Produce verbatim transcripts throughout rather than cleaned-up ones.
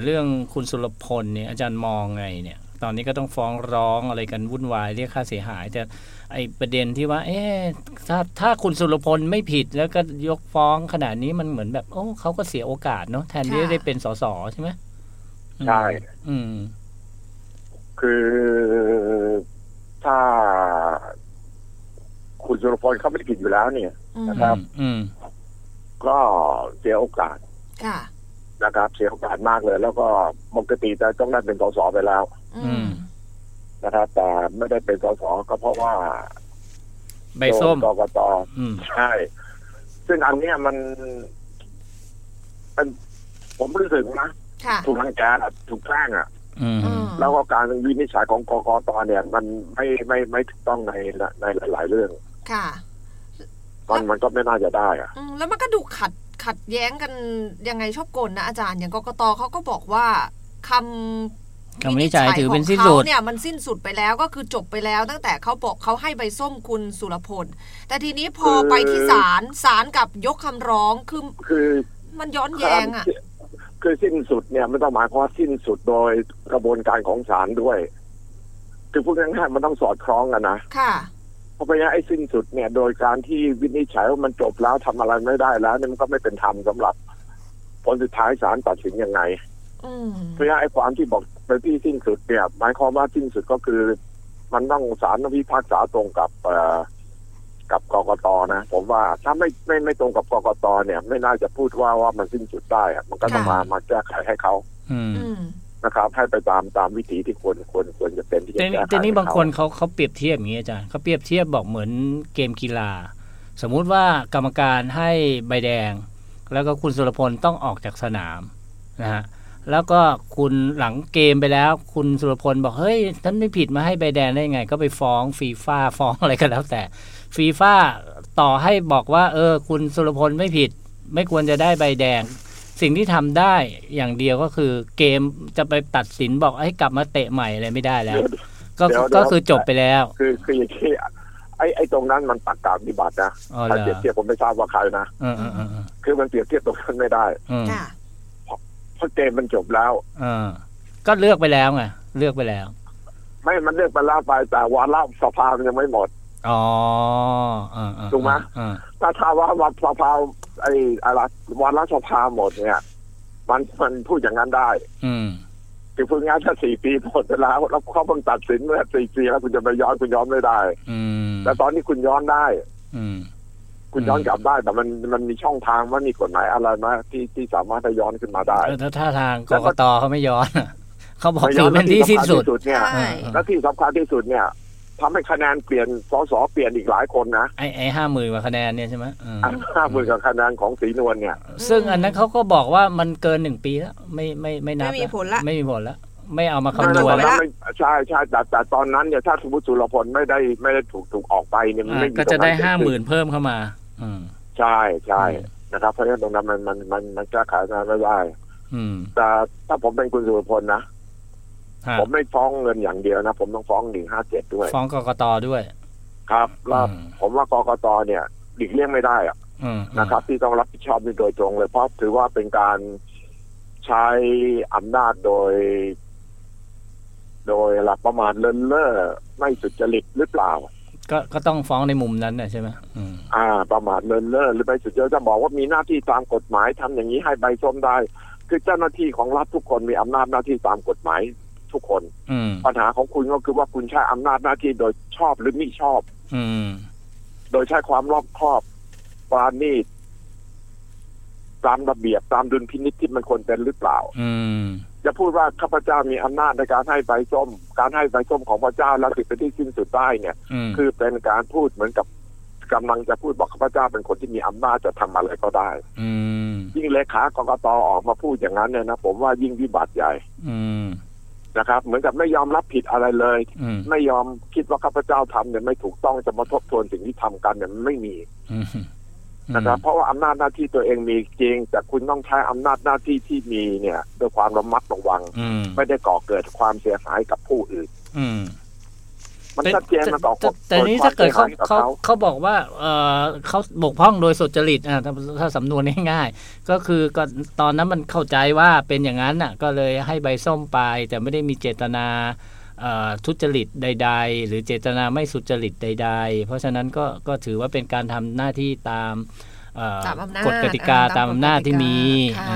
เรื่องคุณสุรพลเนี่ยอาจารย์มองไงเนี่ยตอนนี้ก็ต้องฟ้องร้องอะไรกันวุ่นวายเรียกค่าเสียหายแต่ไอประเด็นที่ว่าเอ๊ะถ้าถ้าคุณสุรพลไม่ผิดแล้วก็ยกฟ้องขนาดนี้มันเหมือนแบบโอ้เขาก็เสียโอกาสเนาะแทนที่จะได้เป็นสสใช่ไหมใช่อืมคือถ้าคุณสุรพลเขาไม่ได้ผิดอยู่แล้วเนี่ยนะครับอืมก็เสียโอกาสค่ะนะครับเสียโอกาสมากเลยแล้วก็ปกติจะต้องได้เป็นสสไปแล้วนะครับแต่ไม่ได้เป็นสสก็เพราะว่าใบส้มกกต.ใช่ซึ่งอันนี้มันเป็นผมรู้สึกนะถูกทางการถูกแกล้งอ่ะแล้วก็การวินิจฉัยของกกต.เนี่ยมันไม่ไม่ไม่ถูกต้องในในหลายๆเรื่องค่ะมันมันก็ไม่น่าจะได้อ่ะแล้วมันก็ดูขัดขัดแย้งกันยังไงชอบกลนะอาจารย์อย่างกกต.เขาก็บอกว่าคำคำวินิจฉัยถือเป็นสิ้นสุดเนี่ยมันสิ้นสุดไปแล้วก็คือจบไปแล้วตั้งแต่เขาบอกเขาให้ใบส้มคุณสุรพลแต่ทีนี้พอไปที่ศาลศาลกับยกคำร้องคือคือมันย้อนแย้งอ่ะคือสิ้นสุดเนี่ยไม่ต้องหมายความว่าสิ้นสุดโดยกระบวนการของศาลด้วยคือพูดง่ายๆมันต้องสอดคล้องกันนะค่ะเพราะฉะนั้นไอ้สิ้นสุดเนี่ยโดยการที่วินิจฉัยว่ามันจบแล้วทำอะไรไม่ได้แล้วเนี่ยมันก็ไม่เป็นธรรมสำหรับผลสุดท้ายศาลตัดสินยังไงเพราะฉะนั้นไอ้ความที่บอกเป็นที่สิ้นสุดเนี่ยหมายความว่าสิ้นสุดก็คือมันต้องศาลต้องพิพากษาตรงกับเอ่อกับกกต.นะผมว่าถ้าไม่ไม่ไม่ตรงกับกกต.เนี่ยไม่น่าจะพูดว่าว่ามันสิ้นสุดได้อะมันก็ต้องมามาแก้ไขให้เขานะครับให้ไปตามตามวิถีที่ควรควรควรจะเป็นที่จะแก้ไขแต่นี่บางคนเขาเขาเปรียบเทียบอย่างนี้อาจารย์เขาเปรียบเทียบบอกเหมือนเกมกีฬาสมมุติว่ากรรมการให้ใบแดงแล้วก็คุณสุรพลต้องออกจากสนามนะฮะแล้วก็คุณหลังเกมไปแล้วคุณสุรพลบอกเฮ้ยท่านไม่ผิดมาให้ใบแดงได้ไงก็ไปฟ้องฟีฟ่าฟ้องอะไรก็แล้วแต่ฟีฟ่าต่อให้บอกว่าเออคุณสุรพลไม่ผิดไม่ควรจะได้ใบแดงสิ่งที่ทำได้อย่างเดียวก็คือเกมจะไปตัดสินบอกให้กลับมาเตะใหม่อะไรไม่ได้แล้วก็ก็คือจบไปแล้วคือคืออย่างที่ไอ้ไอ้ตรงนั้นมันตักกาปฏิบัตินะถ้าเปรียบเทียบผมไม่ทราบว่าใครนะคือมันเปรียบเทียบตรงนั้นไม่ได้เพราะเกมมันจบแล้วก็เลือกไปแล้วไงเลือกไปแล้วไม่มันเลือกไปแล้วไปแต่วาระสภามันยังไม่หมดอ๋อถูกไหมถ้าถ้าว่าวัดสภาไอ้อะไรวันรัฐสภาหมดเนี่ยมันมันพูดอย่างนั้นได้คือพูดง่ายถ้าสี่ปีหมดไปแล้วแล้วเขาเพิ่งตัดสินเมื่อสี่ปีแล้วคุณจะไปย้อนคุณย้อนไม่ได้แต่ตอนนี้คุณย้อนได้คุณย้อนกลับได้แต่มันมันมีช่องทางว่ามีกฎหมายอะไรมาที่ที่สามารถจะย้อนขึ้นมาได้ถ้าถ้าทางกกตเขาไม่ย้อนเขาบอกถือเป็นที่สิ้นสุดเนี่ยและที่สำคัญที่สุดเนี่ยทำให้คะแนนเปลี่ยนสสเปลี่ยนอีกหลายคนนะไอ้ไอ้ห้าหมื่นกว่าคะแนนเนี่ยใช่ไหมห้าหมื่นกว่าคะแนนของศรีนวลเนี่ยซึ่งอันนั้นเขาก็บอกว่ามันเกินหนึ่งปีแล้วไม่ไม่ไม่นับไม่มีผลละไม่มีผลแล้วไม่เอามาคำนวณแล้วใช่ใช่แต่แต่ตอนนั้นเนี่ยถ้าสมมติสุรพลไม่ได้ไม่ได้ถูกถูกออกไปเนี่ยมันก็จะได้ห้าหมื่นเพิ่มเข้ามาใช่ใช่นะครับเพราะฉะนั้นตรงนั้นมันมันมันมันแก้ไขไม่ได้แต่ถ้าผมเป็นคุณสุรพลนะผมไม่ฟ้องเงินอย่างเดียวนะผมต้องฟ้องหนึ่งห้าเจ็ดด้วยฟ้องกกต.ด้วยครับแล้วผมว่ากกต.เนี่ยหลีกเลี่ยงไม่ได้อะนะครับที่ต้องรับผิดชอบโดยตรงเลยเพราะถือว่าเป็นการใช้อำนาจโดยโดยหลักประมาทเลินเล่อไม่สุจริตหรือเปล่าก็ก็ต้องฟ้องในมุมนั้นนะใช่ไหมอ่าประมาทเลินเล่อหรือไม่สุจริตจะบอกว่ามีหน้าที่ตามกฎหมายทำอย่างนี้ให้ใบส้มได้คือเจ้าหน้าที่ของรัฐทุกคนมีอำนาจหน้าที่ตามกฎหมายทุกคนปัญหาของคุณก็คือว่าคุณใช้อำนาจหน้าที่โดยชอบหรือไม่ชอบโดยใช้ความรอบคอบปราณีตตามระเบียบตามดุลพินิจที่มันควรเป็นหรือเปล่าจะพูดว่าข้าพเจ้ามีอำนาจในการให้ใบส้มการให้ใบส้มของพระเจ้าแล้วถึงเป็นที่สิ้นสุดได้เนี่ยคือเป็นการพูดเหมือนกับกำลังจะพูดบอกข้าพเจ้าเป็นคนที่มีอำนาจจะทำอะไรก็ได้ยิ่งเลขากกต.ออกมาพูดอย่างนั้นเนี่ยนะผมว่ายิ่งวิบัติใหญ่นะครับเหมือนกับไม่ยอมรับผิดอะไรเลยไม่ยอมคิดว่าข้าพเจ้าทำเนี่ยไม่ถูกต้องจะมาทบทวนสิ่งที่ทำกันเนี่ยมันไม่มีนะครับเพราะว่าอำนาจหน้าที่ตัวเองมีจริงแต่คุณต้องใช้อำนาจหน้าที่ที่มีเนี่ยด้วยความระมัดระวังไม่ได้ก่อเกิดความเสียหายกับผู้อื่นมันชัดเจนมันออกแต่นี้ถ้าเกิดเขาเขาเขาบอกว่าเออเขาบกพร่องโดยสุจริตอ่ะถ้าสำนวนง่ายๆก็คือก็ตอนนั้นมันเข้าใจว่าเป็นอย่างนั้นอ่ะก็เลยให้ใบส้มไปแต่ไม่ได้มีเจตนาทุจริตใดๆหรือเจตนาไม่สุจริตใดๆเพราะฉะนั้นก็ก็ถือว่าเป็นการทำหน้าที่ตามกฎกติกาตามอำนาจที่มี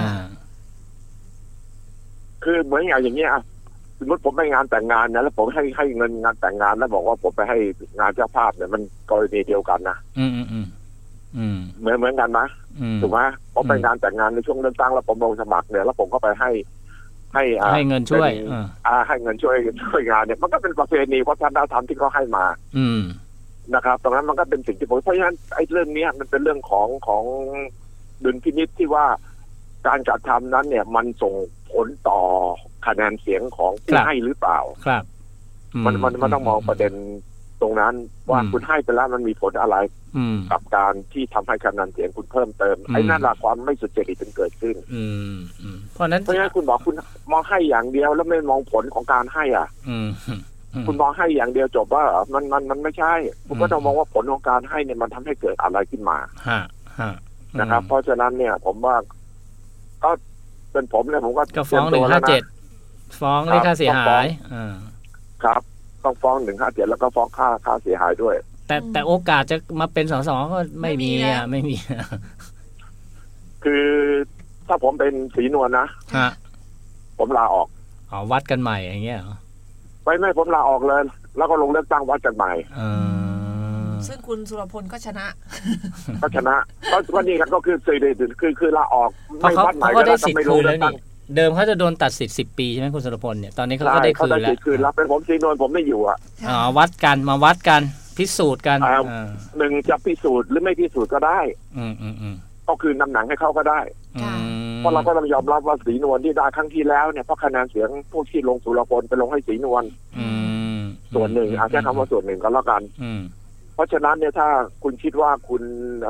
คือเหมือนอย่างเงี้ยสมมติผมไปงานแต่งงานนะแล้วผมให้ให้เงินงานแต่งงานแล้วบอกว่าผมไปให้งานเจ้าภาพเนี่ยมันกรณีเดียวกันนะอืมอืมอืมอืมเหมือนเหมือนกันนะถูกไหมผมไปงานแต่งงานในช่วงเลือกตั้งแล้วผมลงสมัครเนี่ยแล้วผมก็ไปให้ให้ให้เงินช่วยอ่าให้เงินช่วยช่วยงานเนี่ยมันก็เป็นประเพณีวัฒนธรรมที่เขาให้มาอืมนะครับตรงนั้นมันก็เป็นสิ่งที่ผมเพราะฉะนั้นไอ้เรื่องนี้มันเป็นเรื่องของของดุลพินิจที่ว่าการกระทำนั้นเนี่ยมันส่งผลต่อคะแนนเสียงของผู้ให้หรือเปล่าครับมันมันมันต้องมองประเด็นตรงนั้นว่าคุณให้ไปแล้วมันมีผลอะไรกับการที่ทำให้คะแนนเสียงคุณเพิ่มเติมไอ้นั่นแหละความไม่สุจริตมันเกิดขึ้นเพราะนั้นเพราะฉะนั้นคุณบอกคุณมองให้อย่างเดียวแล้วไม่มองผลของการให้อ่ะคุณมองให้อย่างเดียวจบว่ามันมันมันไม่ใช่คุณก็ต้องมองว่าผลของการให้เนี่ยมันทำให้เกิดอะไรขึ้นมานะครับเพราะฉะนั้นเนี่ยผมว่าก็เป็นผมเนี่ยผมก็ฟ้องหนึ่งห้าเจ็ดฟ้องเรียกค่าเสียหายครับต้องฟ้องหนึ่งห้าเจ็ดแล้วก็ฟ้องค่าค่าเสียหายด้วยแต่แต่โอกาสจะมาเป็นสสก็ไม่มีอ่ะไม่มีคือถ้าผมเป็นศรีนวลนะผมลาออกอ๋อวัดกันใหม่อย่างเงี้ยไม่ไม่ผมลาออกเลยแล้วก็ลงเลือกตั้งวัดกันใหม่ซึ่งคุณสุรพลก็ชนะก็ชนะก็นี่ก็คือสื่อคือคือลาออกไม่วัดใหม่ก็ได้สิทธิ์คืนแล้วนี่เดิมเขาจะโดนตัดสิทธิ์สิบปีใช่ไหมคุณสุรพลเนี่ยตอนนี้เขาก็ได้คืนแล้วคืนแล้วเป็นผมศรีนวลผมไม่อยู่อ่ะอ๋อวัดกันมาวัดกันพิสูจน์กันหนึ่งจะพิสูจน์หรือไม่พิสูจน์ก็ได้อืมอืมอืมก็คืนนำหนังให้เขาก็ได้เพราะเราก็ต้องยอมรับว่าศรีนวลที่ได้ครั้งที่แล้วเนี่ยเพราะคะแนนเสียงพวกที่ลงสุรพลไปลงให้ศรีนวลส่วนหนึ่งอาจจะคำว่าส่วนหนึ่งก็แล้วกันเพราะฉะนั้นเนี่ยถ้าคุณคิดว่าคุณ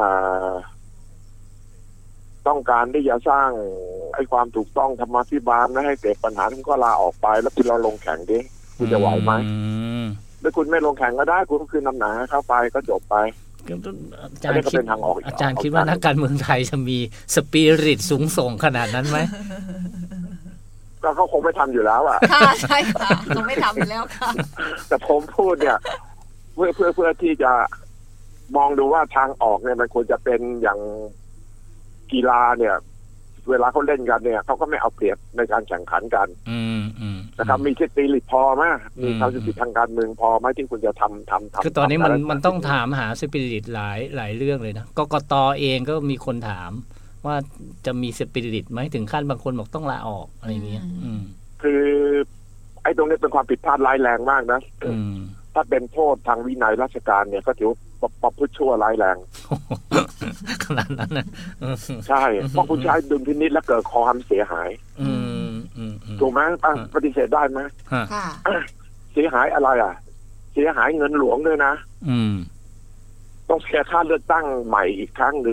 ต้องการที่จะสร้างไอ้ความถูกต้องธรรมาภิบาลไม่ให้เกิดปัญหาคุณก็ลาออกไปแล้วคุณเราลงแข่งดิคุณจะไหวไหมถ้าคุณไม่ลงแข่งก็ได้คุณก็คือนำหนาเข้าไปก็จบไปอาจารย์คิดอาจารย์คิดว่านักการเมืองไทยจะมีสปิริตสูงส่งขนาดนั้นไหมก็เขาคงไม่ทำอยู่แล้วอ่ะค่ะใช่ค่ะคงไม่ทำอยู่แล้วค่ะแต่ผมพูดเนี่ยเพื่อเพื่อเพื่อที่จะมองดูว่าทางออกเนี่ยมันควรจะเป็นอย่างกีฬาเนี่ยเวลาเขาเล่นกันเนี่ยเขาก็ไม่เอาเปรียบในการแข่งขันกันนะครับมีสปิริตพอไหมมีความสปิริตทางการเมืองพอไหมที่คุณจะทำทำทำคือตอนนี้มันมันต้องถามหาสปิริตหลายหลายเรื่องเลยนะกกต.เองก็มีคนถามว่าจะมีสปิริตไหมถึงขั้นบางคนบอกต้องลาออกอะไรอย่างเงี้ยคือไอ้ตรงนี้เป็นความผิดพลาดร้ายแรงมากนะถ้าเป็นโทษทางวินัยราชการเนี่ยก็ถือประพฤติชั่วร้ายแรงขนาดนั้นนะใช่เพราะคุณใช้ดุลพินิจแล้วเกิดความเสียหายถูกไหมปฏิเสธได้ไหมเสียหายอะไรอ่ะเสียหายเงินหลวงด้วยนะต้องเสียค่าเลือกตั้งใหม่อีกครั้งหนึ่ง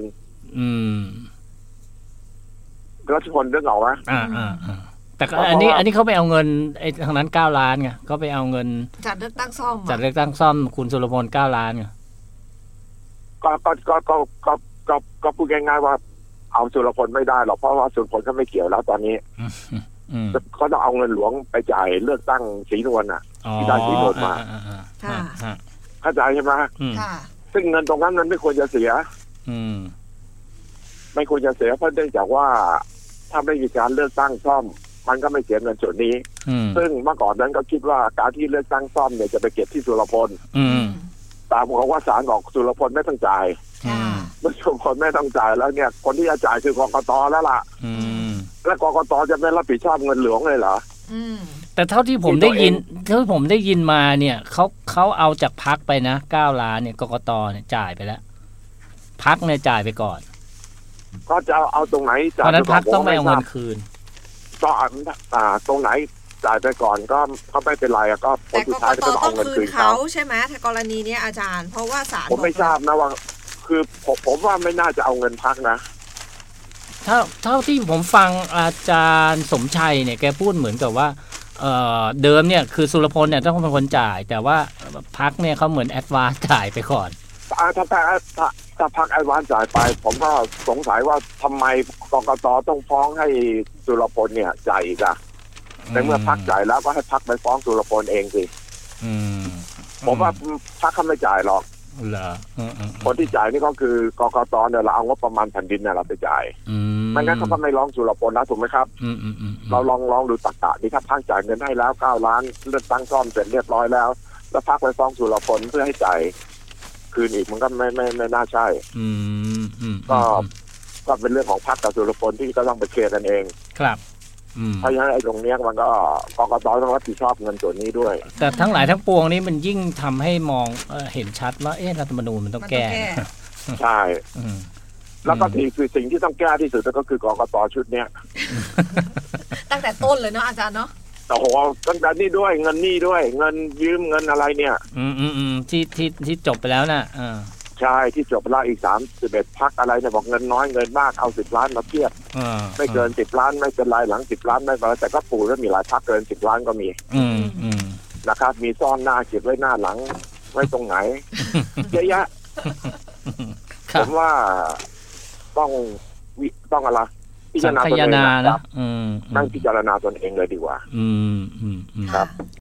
รัฐมนตรีเรื่องเอาวะแต่อันนี้อันนี้เขาไปเอาเงินไอ้ทางนั้นเก้าล้านไงเขาไปเอาเงินจัดเลือกตั้งซ่อมจัดเลือกตั้งซ่อมคุณสุรพลเก้าล้านไงก็ก็ก็ก็ก็ก็ก็พูดง่ายๆว่าเอาสุรพลไม่ได้หรอกเพราะว่าสุรพลก็ไม่เกี่ยวแล้วตอนนี้เขาต้องเอาเงินหลวงไปจ่ายเลือกตั้งศรีนวลน่ะที่ได้ศรีนวลมาเข้าใจใช่ไหมซึ่งเงินตรงนั้นมันไม่ควรจะเสียไม่ควรจะเสียเพราะเนื่องจากว่าถ้าไม่มีการเลือกตั้งซ่อมมันก็ไม่เสียเงินส่วนนี้ซึ่งเมื่อก่อนนั้นก็คิดว่าการที่เลือกตั้งซ่อมเนี่ยจะไปเก็บที่สุรพลตามของว่าศาลบอกสุรพลไม่ต้องจ่ายเมื่อสุรพลไม่ต้องจ่ายแล้วเนี่ยคนที่จะจ่ายคือกกต.แล้วล่ะแล้วกกต.จะไม่รับผิดชอบเงินหลวงเลยเหรอแต่เท่าที่ผมได้ยินเท่าที่ผมได้ยินมาเนี่ยเขาเขาเอาจากพรรคไปนะเก้าล้านเนี่ยกกต.เนี่ยจ่ายไปแล้วพรรคเนี่ยจ่ายไปก่อนก็จะเอาตรงไหนจ่ายเพราะนั้นพรรคต้องไม่เอาเงินคืนก็อ่าตรงไหนจ่ายไปก่อนก็เขาไม่เป็นไรก็ผลสุดท้ายก็ต้องเอาเงินคืนเขาใช่ไหมถ้ากรณีนี้อาจารย์เพราะว่าศาลผมไม่ทราบนะว่าคือผมผมว่าไม่น่าจะเอาเงินพรรคนะเท่าเท่าที่ผมฟังอาจารย์สมชัยเนี่ยแกพูดเหมือนกับว่าเอ่อเดิมเนี่ยคือสุรพลเนี่ยต้องเป็นคนจ่ายแต่ว่าพรรคเนี่ยเขาเหมือนแอดวานซ์จ่ายไปก่อนถ้าถ้าถ้าถ้าพรรคแอดวานซ์จ่ายไปผมก็สงสัยว่าทำไมกกต.ต้องฟ้องให้สุรพลเนี่ยจ่ายอีกอะในเมื่อพรรคจ่ายแล้วก็ให้พรรคไปฟ้องสุรพลเองสิผมว่าพรรคเขาไม่จ่ายหรอกเหรอคนที่จ่ายนี่ก็คือกกต.เนี่ยเราเอางบประมาณแผ่นดินเนี่ยเราไปจ่ายไม่งั้นเขาก็ไม่ร้องสุรพลนะถูกไหมครับเราลองลองดูตรรกะนี่ครับพรรคจ่ายเงินให้แล้วเก้าล้านเลือกตั้งซ่อมเสร็จเรียบร้อยแล้วแล้วพรรคไปฟ้องสุรพลเพื่อให้จ่ายคืนอีกมันก็ไม่ไม่ไม่น่าใช่ก็ก็เป็นเรื่องของพรรคกับสุรพลที่ก็ต้องไปเคลียร์กันเองครับเพราะฉะนั้นไอ้ตรงนี้มันก็กกต.ต้องรับผิดชอบเงินส่วนนี้ด้วยแต่ทั้งหลายทั้งปวงนี้มันยิ่งทำให้มองเห็นชัดว่าเอ๊ะรัฐธรรมนูญมันต้องแก้ใช่แล้วก็ที่คือสิ่งที่ต้องแก้ที่สุดก็คือกกต.ชุดเนี้ยตั้งแต่ต้นเลยเนาะอาจารย์เนาะโอ้โหตั้งแต่นี่ด้วยเงินนี่ด้วยเงินยืมเงินอะไรเนี่ยอืมอืมอืมที่ที่ที่จบไปแล้วน่ะอ่าใช่ที่จบไปแล้วอีกสามสิบเอ็ดพรรคอะไรเนี่ยบอกเงินน้อยเงินมากเอาสิบล้านมาเทียบไม่เกินสิบล้านไม่เป็นไรหลังสิบล้านไม่เป็นไรแต่ก็ปูแล้วมีหลายพรรคเกินสิบล้านก็มีนะครับมีซ่อนหน้าเก็บไว้หน้าหลังไว้ตรงไหนเยอะแยะผมว่าต้องวิต้องอะไรพิจารณาตัวเองนะนั่งพิจารณาตนเองเลยดีกว่าอืมอืมครับ